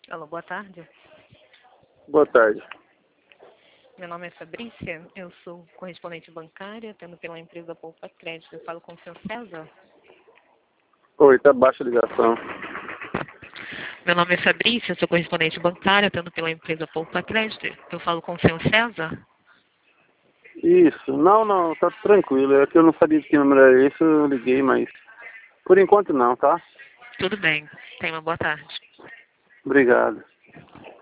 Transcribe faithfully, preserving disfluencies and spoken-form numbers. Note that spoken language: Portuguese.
Alô, boa tarde. Boa tarde. Meu nome é Fabrícia, eu sou correspondente bancária, tendo pela empresa Poupa Crédito. Eu falo com o senhor César? Oi, tá baixa a ligação. Meu nome é Fabrícia, eu sou correspondente bancária, tendo pela empresa Poupa Crédito. Eu falo com o senhor César? Isso. Não, não, tá tranquilo. É que eu não sabia de que número era esse, eu liguei, mas por enquanto não, tá? Tudo bem. Tenha uma boa tarde. Obrigado.